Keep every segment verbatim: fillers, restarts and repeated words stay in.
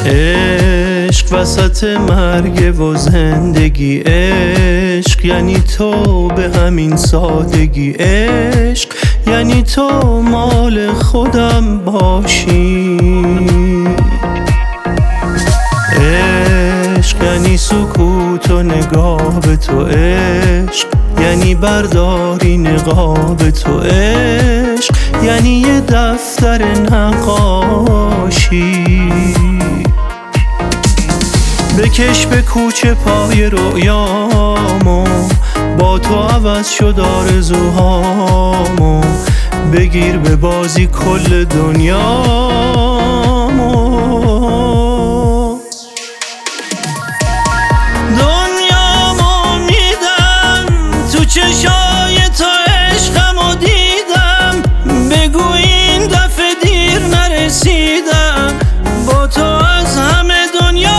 عشق وسط مرگ و زندگی، عشق یعنی تو به همین سادگی، عشق یعنی تو مال خودم باشی، عشق یعنی سکوت و نگاه به تو، عشق یعنی برداری نقاب تو، عشق یعنی یه دفتر نقاشی. بکش به کوچه پای رویامو، با تو عوض شد آرزوهامو، بگیر به بازی کل دنیامو. دنیامو میدم تو چشای تو، عشقمو دیدم، بگو این دفعه دیر نرسیدم، با تو از همه دنیا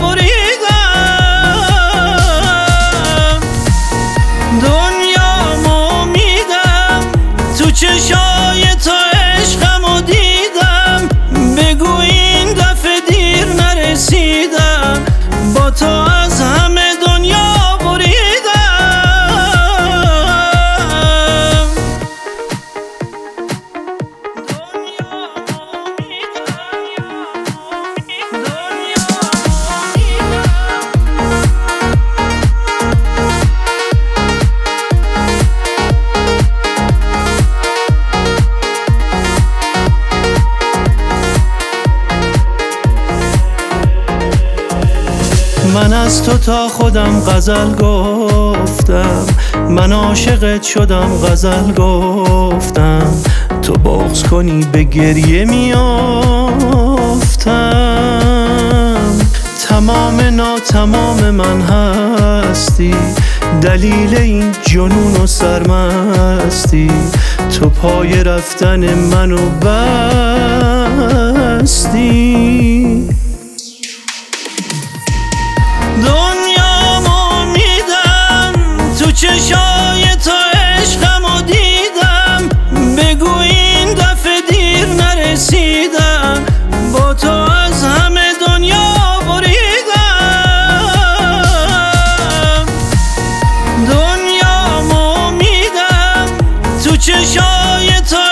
چشای تو، عشقمو دیدم، بگو این دفعه دیر نرسیدم، با تو از همه دنیا بریدم. من از تو تا خودم غزل گفتم، من عاشقت شدم غزل گفتم، تو بغض کنی به گریه میافتم. تمام ناتمام من هستی، دلیل این جنون و سرمستی، تو پای رفتن منو بستی. دنیامو میدم تو چشای تو، عشقمو دیدم، بگو این دفعه دیر نرسیدم، با تو از همه دنیا بریدم. دنیامو میدم تو چشای تو،